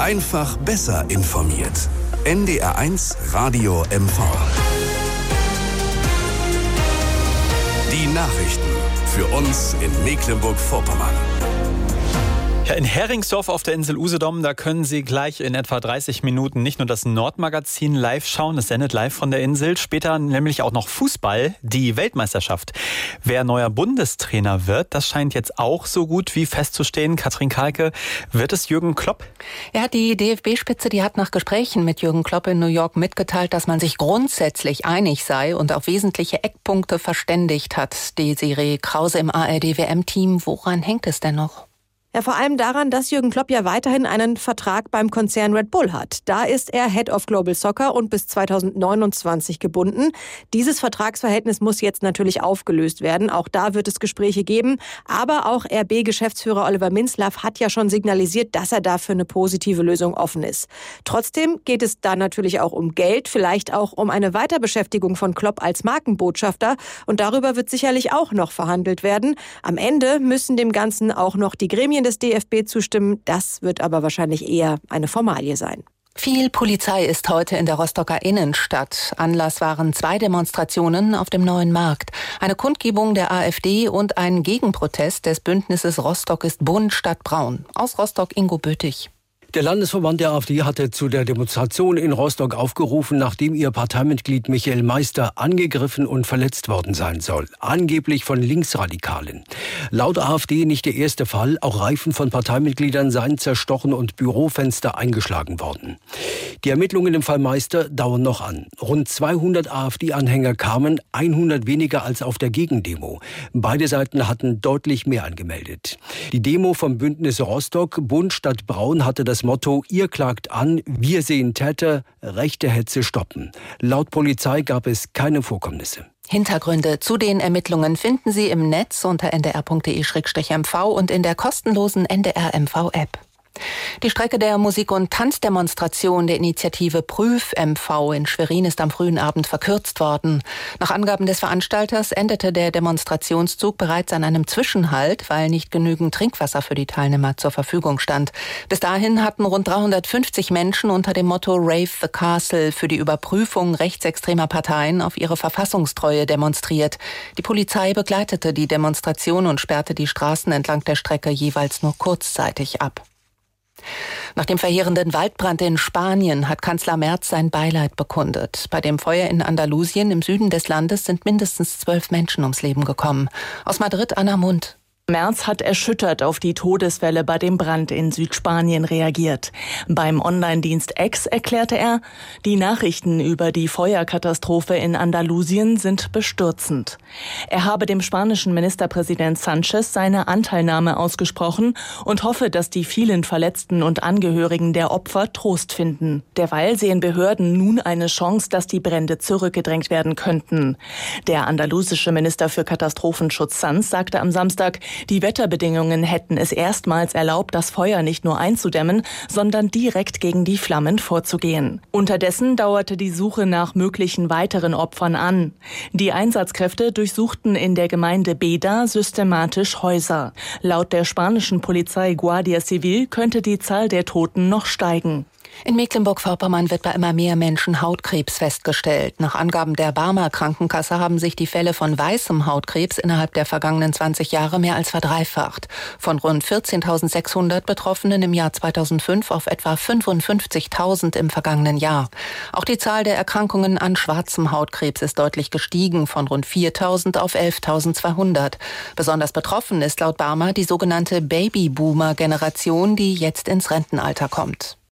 Einfach besser informiert. NDR1 Radio MV. Die Nachrichten für uns in Mecklenburg-Vorpommern. Ja, in Heringsdorf auf der Insel Usedom, da können Sie gleich in etwa 30 Minuten nicht nur das Nordmagazin live schauen, es sendet live von der Insel, später nämlich auch noch Fußball, die Weltmeisterschaft. Wer neuer Bundestrainer wird, das scheint jetzt auch so gut wie festzustehen. Katrin Kalke, wird es Jürgen Klopp? Ja, die DFB-Spitze, die hat nach Gesprächen mit Jürgen Klopp in New York mitgeteilt, dass man sich grundsätzlich einig sei und auf wesentliche Eckpunkte verständigt hat. Desiree Krause im ARD-WM-Team. Woran hängt es denn noch? Ja, vor allem daran, dass Jürgen Klopp ja weiterhin einen Vertrag beim Konzern Red Bull hat. Da ist er Head of Global Soccer und bis 2029 gebunden. Dieses Vertragsverhältnis muss jetzt natürlich aufgelöst werden. Auch da wird es Gespräche geben. Aber auch RB-Geschäftsführer Oliver Minzlaff hat ja schon signalisiert, dass er dafür eine positive Lösung offen ist. Trotzdem geht es da natürlich auch um Geld, vielleicht auch um eine Weiterbeschäftigung von Klopp als Markenbotschafter. Und darüber wird sicherlich auch noch verhandelt werden. Am Ende müssen dem Ganzen auch noch die Gremien des DFB zustimmen. Das wird aber wahrscheinlich eher eine Formalie sein. Viel Polizei ist heute in der Rostocker Innenstadt. Anlass waren 2 Demonstrationen auf dem Neuen Markt. Eine Kundgebung der AfD und ein Gegenprotest des Bündnisses Rostock ist bunt statt braun. Aus Rostock Ingo Böttich. Der Landesverband der AfD hatte zu der Demonstration in Rostock aufgerufen, nachdem ihr Parteimitglied Michael Meister angegriffen und verletzt worden sein soll. Angeblich von Linksradikalen. Laut AfD nicht der erste Fall. Auch Reifen von Parteimitgliedern seien zerstochen und Bürofenster eingeschlagen worden. Die Ermittlungen im Fall Meister dauern noch an. Rund 200 AfD-Anhänger kamen, 100 weniger als auf der Gegendemo. Beide Seiten hatten deutlich mehr angemeldet. Die Demo vom Bündnis Rostock, bunt statt braun, hatte das Motto: Ihr klagt an, wir sehen Täter, rechte Hetze stoppen. Laut Polizei gab es keine Vorkommnisse. Hintergründe zu den Ermittlungen finden Sie im Netz unter ndr.de/mv und in der kostenlosen NDR-MV-App. Die Strecke der Musik- und Tanzdemonstration der Initiative Prüf-MV in Schwerin ist am frühen Abend verkürzt worden. Nach Angaben des Veranstalters endete der Demonstrationszug bereits an einem Zwischenhalt, weil nicht genügend Trinkwasser für die Teilnehmer zur Verfügung stand. Bis dahin hatten rund 350 Menschen unter dem Motto Rave the Castle für die Überprüfung rechtsextremer Parteien auf ihre Verfassungstreue demonstriert. Die Polizei begleitete die Demonstration und sperrte die Straßen entlang der Strecke jeweils nur kurzzeitig ab. Nach dem verheerenden Waldbrand in Spanien hat Kanzler Merz sein Beileid bekundet. Bei dem Feuer in Andalusien im Süden des Landes sind mindestens 12 Menschen ums Leben gekommen. Aus Madrid Anna Mund. Merz hat erschüttert auf die Todeswelle bei dem Brand in Südspanien reagiert. Beim Online-Dienst X erklärte er, die Nachrichten über die Feuerkatastrophe in Andalusien sind bestürzend. Er habe dem spanischen Ministerpräsident Sánchez seine Anteilnahme ausgesprochen und hoffe, dass die vielen Verletzten und Angehörigen der Opfer Trost finden. Derweil sehen Behörden nun eine Chance, dass die Brände zurückgedrängt werden könnten. Der andalusische Minister für Katastrophenschutz Sanz sagte am Samstag, die Wetterbedingungen hätten es erstmals erlaubt, das Feuer nicht nur einzudämmen, sondern direkt gegen die Flammen vorzugehen. Unterdessen dauerte die Suche nach möglichen weiteren Opfern an. Die Einsatzkräfte durchsuchten in der Gemeinde Beda systematisch Häuser. Laut der spanischen Polizei Guardia Civil könnte die Zahl der Toten noch steigen. In Mecklenburg-Vorpommern wird bei immer mehr Menschen Hautkrebs festgestellt. Nach Angaben der Barmer Krankenkasse haben sich die Fälle von weißem Hautkrebs innerhalb der vergangenen 20 Jahre mehr als verdreifacht. Von rund 14.600 Betroffenen im Jahr 2005 auf etwa 55.000 im vergangenen Jahr. Auch die Zahl der Erkrankungen an schwarzem Hautkrebs ist deutlich gestiegen, von rund 4.000 auf 11.200. Besonders betroffen ist laut Barmer die sogenannte Babyboomer-Generation, die jetzt ins Rentenalter kommt.